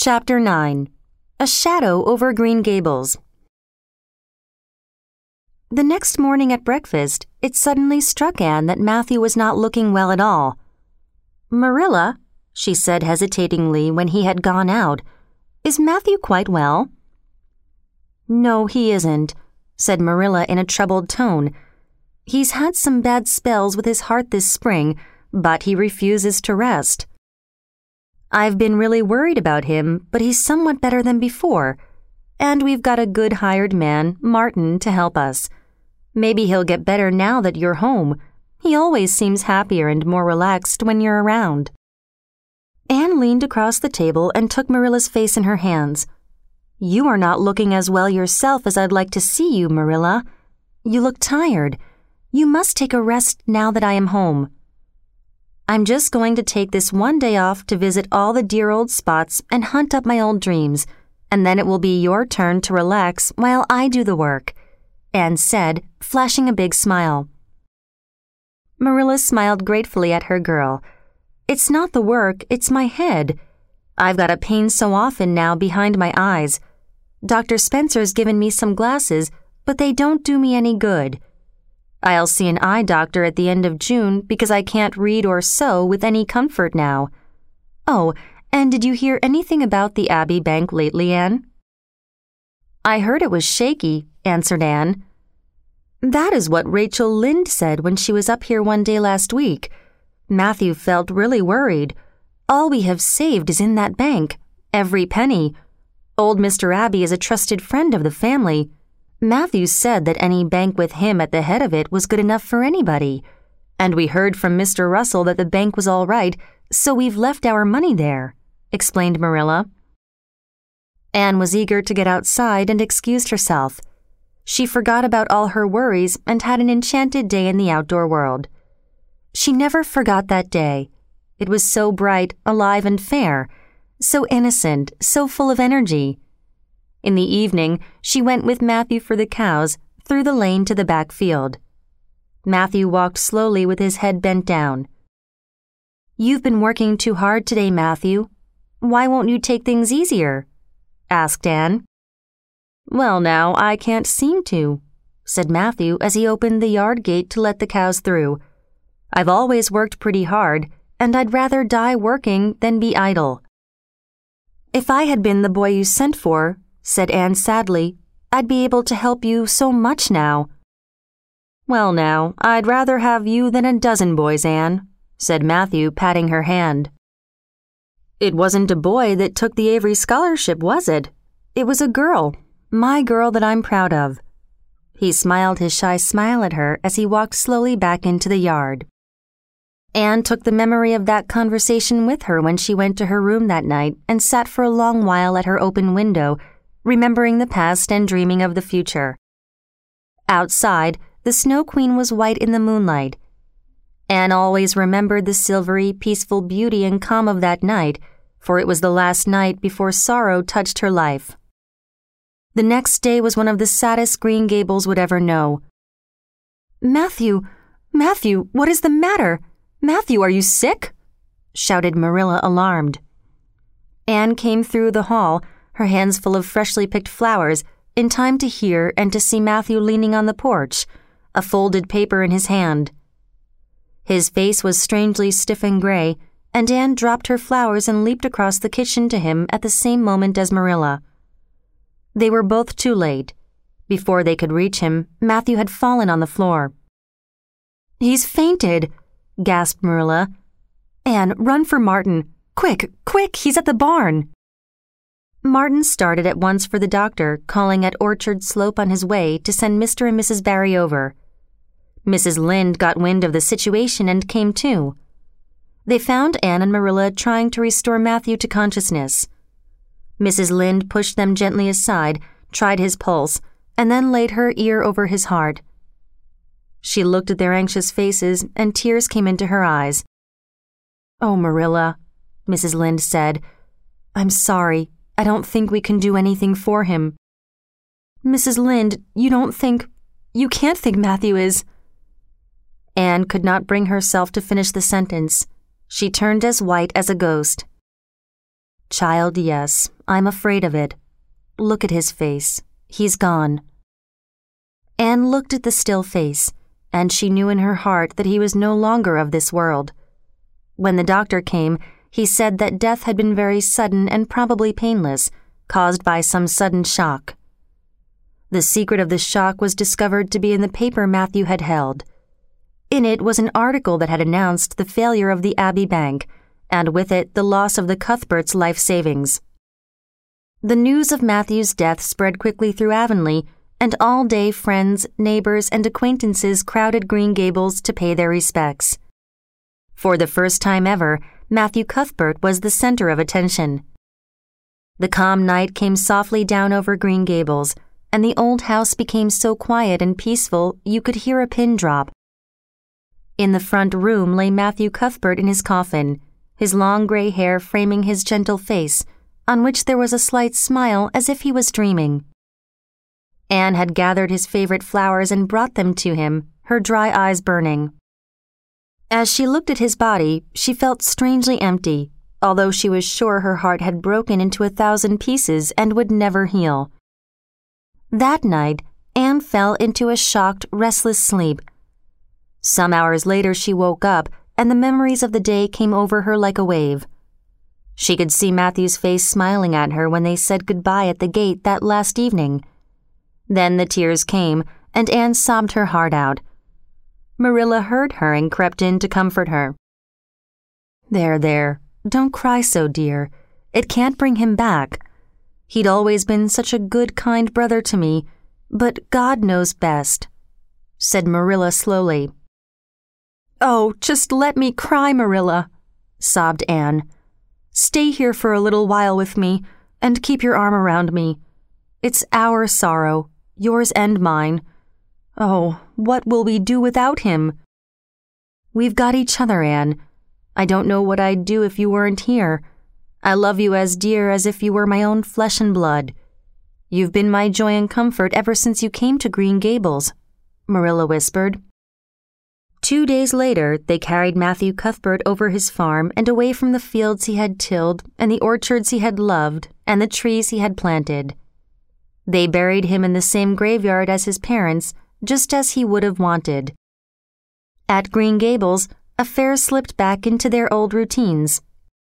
Chapter 9. A Shadow Over Green Gables. The next morning at breakfast, it suddenly struck Anne that Matthew was not looking well at all. "Marilla," she said hesitatingly when he had gone out, "is Matthew quite well?" "No, he isn't," said Marilla in a troubled tone. "He's had some bad spells with his heart this spring, but he refuses to rest. I've been really worried about him, but he's somewhat better than before. And we've got a good hired man, Martin, to help us. Maybe he'll get better now that you're home. He always seems happier and more relaxed when you're around." Anne leaned across the table and took Marilla's face in her hands. "You are not looking as well yourself as I'd like to see you, Marilla. You look tired. You must take a rest now that I am home. I'm just going to take this one day off to visit all the dear old spots and hunt up my old dreams, and then it will be your turn to relax while I do the work," Anne said, flashing a big smile. Marilla smiled gratefully at her girl. "It's not the work, it's my head. I've got a pain so often now behind my eyes. Dr. Spencer's given me some glasses, but they don't do me any good. I'll see an eye doctor at the end of June because I can't read or sew with any comfort now. Oh, and did you hear anything about the Abbey Bank lately, Anne?" "I heard it was shaky," answered Anne. "That is what Rachel Lynde said when she was up here one day last week. Matthew felt really worried. All we have saved is in that bank, every penny. Old Mr. Abbey is a trusted friend of the family. Matthew said that any bank with him at the head of it was good enough for anybody. And we heard from Mr. Russell that the bank was all right, so we've left our money there," explained Marilla. Anne was eager to get outside and excused herself. She forgot about all her worries and had an enchanted day in the outdoor world. She never forgot that day. It was so bright, alive, and fair, so innocent, so full of energy. In the evening, she went with Matthew for the cows through the lane to the back field. Matthew walked slowly with his head bent down. "You've been working too hard today, Matthew. Why won't you take things easier?" asked Anne. "Well, now, I can't seem to," said Matthew as he opened the yard gate to let the cows through. "I've always worked pretty hard, and I'd rather die working than be idle." "If I had been the boy you sent for," said Anne sadly, "I'd be able to help you so much now." "Well, now, I'd rather have you than a dozen boys, Anne," said Matthew, patting her hand. "It wasn't a boy that took the Avery Scholarship, was it? It was a girl, my girl that I'm proud of." He smiled his shy smile at her as he walked slowly back into the yard. Anne took the memory of that conversation with her when she went to her room that night and sat for a long while at her open window, remembering the past and dreaming of the future. Outside, the Snow Queen was white in the moonlight. Anne always remembered the silvery, peaceful beauty and calm of that night, for it was the last night before sorrow touched her life. The next day was one of the saddest Green Gables would ever know. Matthew, what is the matter? Matthew, are you sick?" shouted Marilla, alarmed. Anne came through the hall, her hands full of freshly picked flowers, in time to hear and to see Matthew leaning on the porch, a folded paper in his hand. His face was strangely stiff and gray, and Anne dropped her flowers and leaped across the kitchen to him at the same moment as Marilla. They were both too late. Before they could reach him, Matthew had fallen on the floor. "He's fainted," gasped Marilla. "Anne, run for Martin. Quick, he's at the barn." Martin started at once for the doctor, calling at Orchard Slope on his way to send Mr. and Mrs. Barry over. Mrs. Lynde got wind of the situation and came too. They found Anne and Marilla trying to restore Matthew to consciousness. Mrs. Lynde pushed them gently aside, tried his pulse, and then laid her ear over his heart. She looked at their anxious faces, and tears came into her eyes. "Oh, Marilla," Mrs. Lynde said, "I'm sorry. I don't think we can do anything for him." "Mrs. Lynde, you can't think Matthew is—" Anne could not bring herself to finish the sentence. She turned as white as a ghost. Child, yes, I'm afraid of it. Look at his face. He's gone. Anne looked at the still face, and she knew in her heart that he was no longer of this world. When the doctor came, he said that death had been very sudden and probably painless, caused by some sudden shock. The secret of the shock was discovered to be in the paper Matthew had held. In it was an article that had announced the failure of the Abbey Bank, and with it the loss of the Cuthberts' life savings. The news of Matthew's death spread quickly through Avonlea, and all day friends, neighbors, and acquaintances crowded Green Gables to pay their respects. For the first time ever, Matthew Cuthbert was the center of attention. The calm night came softly down over Green Gables, and the old house became so quiet and peaceful you could hear a pin drop. In the front room lay Matthew Cuthbert in his coffin, his long gray hair framing his gentle face, on which there was a slight smile as if he was dreaming. Anne had gathered his favorite flowers and brought them to him, her dry eyes burning. As she looked at his body, she felt strangely empty, although she was sure her heart had broken into 1,000 pieces and would never heal. That night, Anne fell into a shocked, restless sleep. Some hours later she woke up, and the memories of the day came over her like a wave. She could see Matthew's face smiling at her when they said goodbye at the gate that last evening. Then the tears came, and Anne sobbed her heart out. Marilla heard her and crept in to comfort her. There, don't cry so, dear. It can't bring him back. He'd always been such a good, kind brother to me, but God knows best," said Marilla slowly. "Oh, just let me cry, Marilla," sobbed Anne. "Stay here for a little while with me, and keep your arm around me. It's our sorrow, yours and mine. Oh, what will we do without him?" "We've got each other, Anne. I don't know what I'd do if you weren't here. I love you as dear as if you were my own flesh and blood. You've been my joy and comfort ever since you came to Green Gables," Marilla whispered. 2 days later, they carried Matthew Cuthbert over his farm and away from the fields he had tilled and the orchards he had loved and the trees he had planted. They buried him in the same graveyard as his parents, just as he would have wanted. At Green Gables, affairs slipped back into their old routines.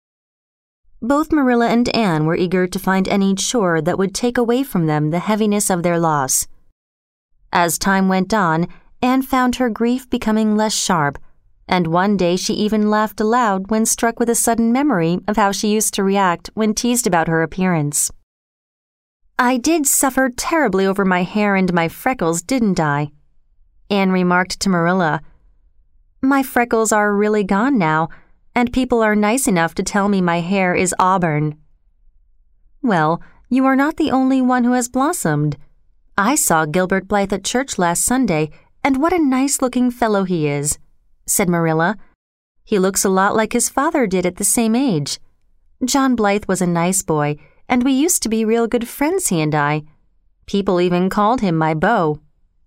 Both Marilla and Anne were eager to find any chore that would take away from them the heaviness of their loss. As time went on, Anne found her grief becoming less sharp, and one day she even laughed aloud when struck with a sudden memory of how she used to react when teased about her appearance. "I did suffer terribly over my hair and my freckles, didn't I?" Anne remarked to Marilla. "My freckles are really gone now, and people are nice enough to tell me my hair is auburn." "Well, you are not the only one who has blossomed. I saw Gilbert Blythe at church last Sunday, and what a nice-looking fellow he is," said Marilla. "He looks a lot like his father did at the same age. John Blythe was a nice boy, and we used to be real good friends, he and I. People even called him my beau."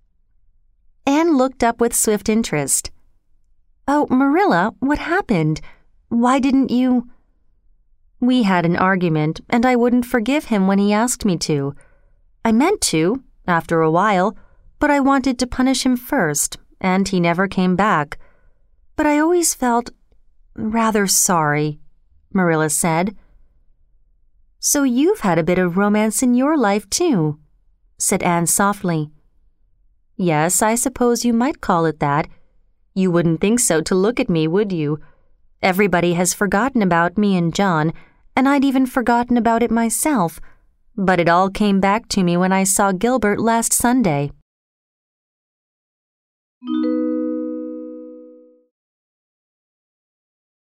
Anne looked up with swift interest. "Oh, Marilla, what happened? Why didn't you—" "We had an argument, and I wouldn't forgive him when he asked me to. I meant to, after a while, but I wanted to punish him first, and he never came back. But I always felt rather sorry," Marilla said. "So you've had a bit of romance in your life, too," said Anne softly. "Yes, I suppose you might call it that. You wouldn't think so to look at me, would you? Everybody has forgotten about me and John, and I'd even forgotten about it myself, but it all came back to me when I saw Gilbert last Sunday."